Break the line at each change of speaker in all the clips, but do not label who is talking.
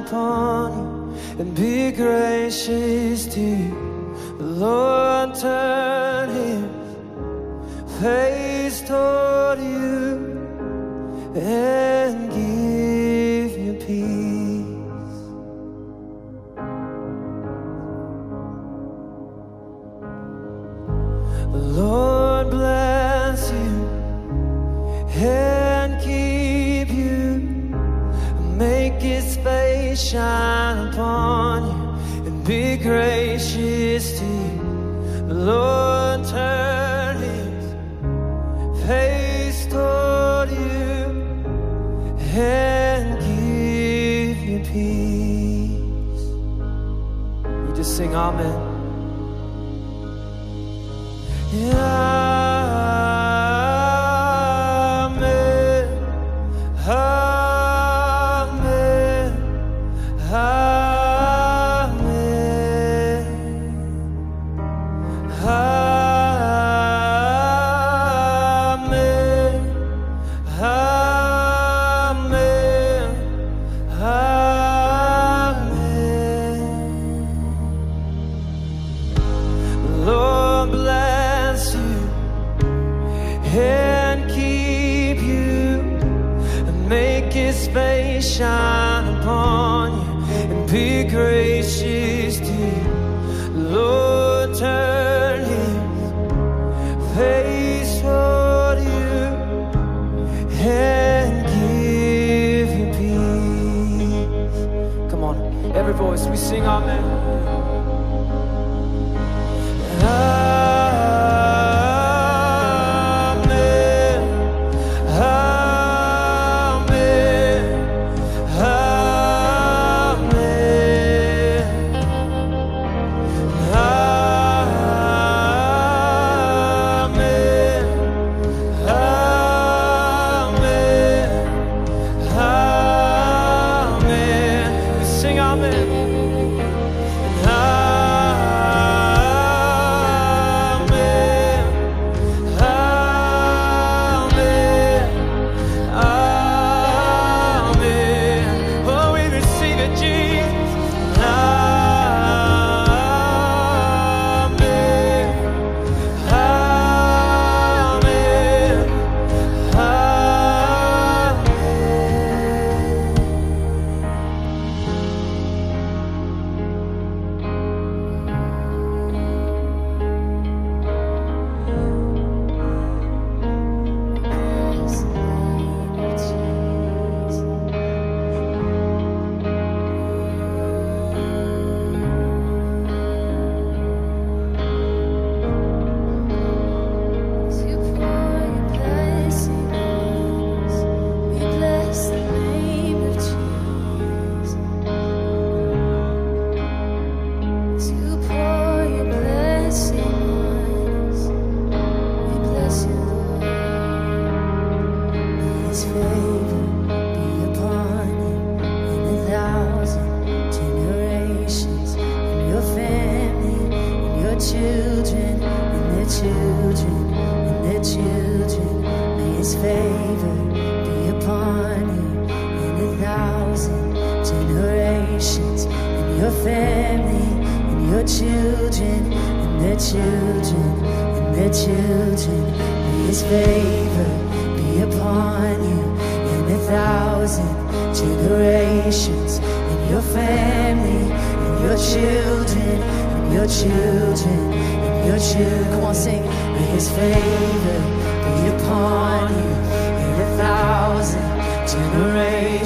upon you and be gracious to you. The Lord turn His face toward you and give you peace. The Lord bless you and keep you, make His face shine upon you and be gracious to you. The Lord turn His face toward you and give you peace. We just sing amen. Amen. Amen. Amen. Amen. Amen. Amen. Lord bless you and keep you and make His face shine upon you and be gracious to you. Lord turn His face toward you and give you peace. Come on, every voice, we sing amen.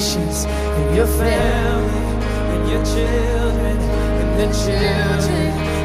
Your family and your children and the children